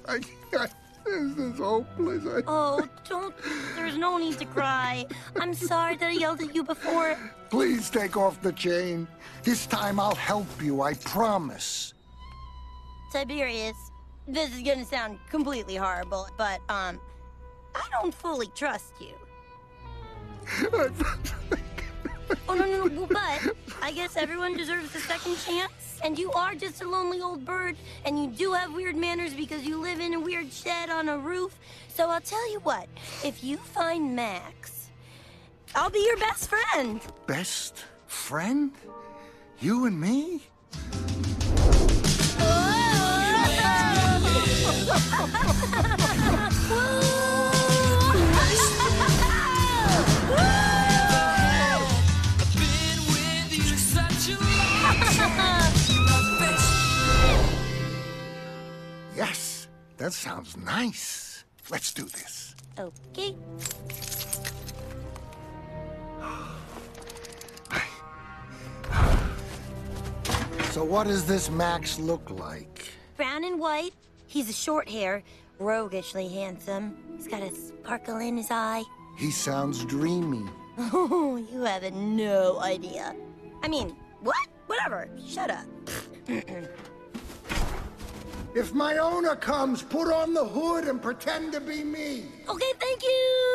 This is hopeless. Oh, don't. There's no need to cry. I'm sorry that I yelled at you before. Please take off the chain. This time I'll help you, I promise. Tiberius, this is gonna sound completely horrible, but, I don't fully trust you. Oh, no, but I guess everyone deserves a second chance. And you are just a lonely old bird, and you do have weird manners because you live in a weird shed on a roof. So I'll tell you what, if you find Max, I'll be your best friend. Best friend? You and me? Yes, that sounds nice. Let's do this. Okay. So what does this Max look like? Brown and white. He's a short hair, roguishly handsome. He's got a sparkle in his eye. He sounds dreamy. Oh, you have no idea. I mean, what? Whatever. Shut up. If my owner comes, put on the hood and pretend to be me. Okay, thank you.